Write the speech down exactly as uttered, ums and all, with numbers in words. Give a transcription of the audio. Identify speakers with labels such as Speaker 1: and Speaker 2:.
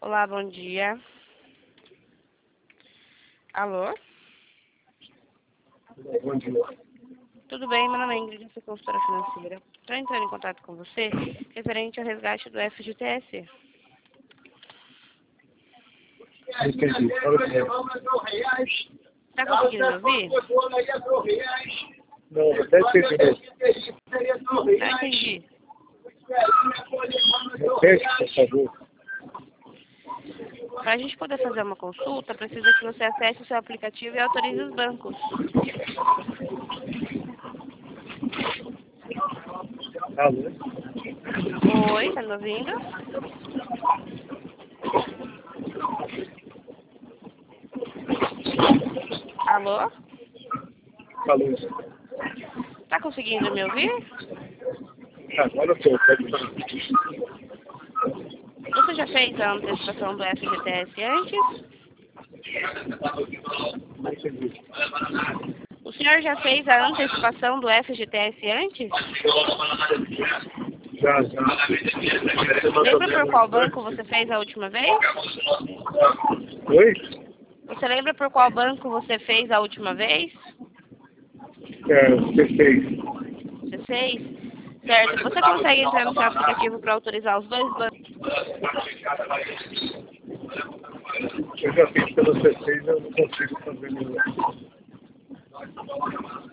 Speaker 1: Olá, bom dia. Alô?
Speaker 2: Bom dia.
Speaker 1: Tudo bem? Meu nome é Ingrid, eu sou consultora financeira. Estou entrando em contato com você referente ao resgate do F G T S.
Speaker 2: Entendi. Fala comigo.
Speaker 1: Está conseguindo me ouvir?
Speaker 2: Não, até entendi.
Speaker 1: Não entendi.
Speaker 2: Repete, por favor.
Speaker 1: Para a gente poder fazer uma consulta, precisa que você acesse o seu aplicativo e autorize os bancos.
Speaker 2: Alô?
Speaker 1: Oi, tá me ouvindo? Alô?
Speaker 2: Alô?
Speaker 1: Tá conseguindo me ouvir?
Speaker 2: Agora eu estou. Pode falar.
Speaker 1: Você já fez a antecipação do F G T S antes?
Speaker 2: Não entendi.
Speaker 1: O senhor já fez a antecipação do F G T S antes?
Speaker 2: Já, já.
Speaker 1: Lembra por qual banco você fez a última vez?
Speaker 2: Oi?
Speaker 1: Você lembra por qual banco você fez a última vez?
Speaker 2: É, C seis.
Speaker 1: C seis? Certo. Você consegue entrar no seu aplicativo para autorizar os dois bancos?
Speaker 2: Eu já fiz pelo C seis, eu não consigo fazer melhor.